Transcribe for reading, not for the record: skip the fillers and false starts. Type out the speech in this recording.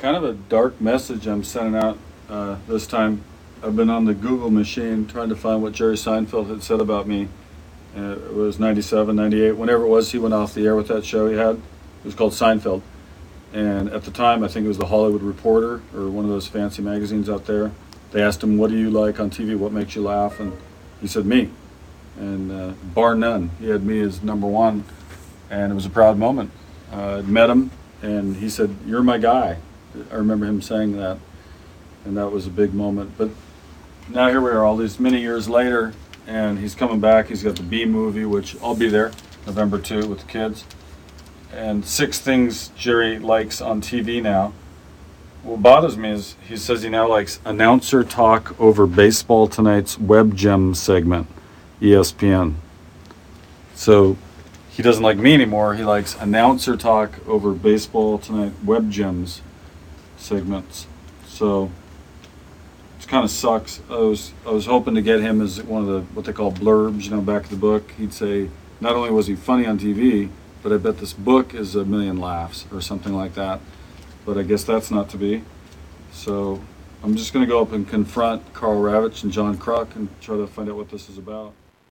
kind of a dark message I'm sending out this time. I've been on the Google machine trying to find what Jerry Seinfeld had said about me. It was 97, 98, whenever it was he went off the air with that show he had. It was called Seinfeld. And at the time, I think it was the Hollywood Reporter or one of those fancy magazines out there. They asked him, "What do you like on TV? What makes you laugh?" And he said, "Me." And bar none, he had me as number one. And it was a proud moment. I'd met him, and he said, "You're my guy." I remember him saying that, and that was a big moment. But now here we are, all these many years later, and he's coming back. He's got the B movie, which I'll be there, November 2, with the kids. And 6 things Jerry likes on TV now. What bothers me is he says he now likes announcer talk over Baseball Tonight's Web Gem segment, ESPN. So he doesn't like me anymore. He likes announcer talk over Baseball Tonight Web Gems segments. So it kind of sucks. I was hoping to get him as one of the what they call blurbs, back of the book. He'd say not only was he funny on TV, but I bet this book is 1,000,000 laughs or something like that. But I guess that's not to be. So I'm just going to go up and confront Karl Ravech and John Kruk and try to find out what this is about.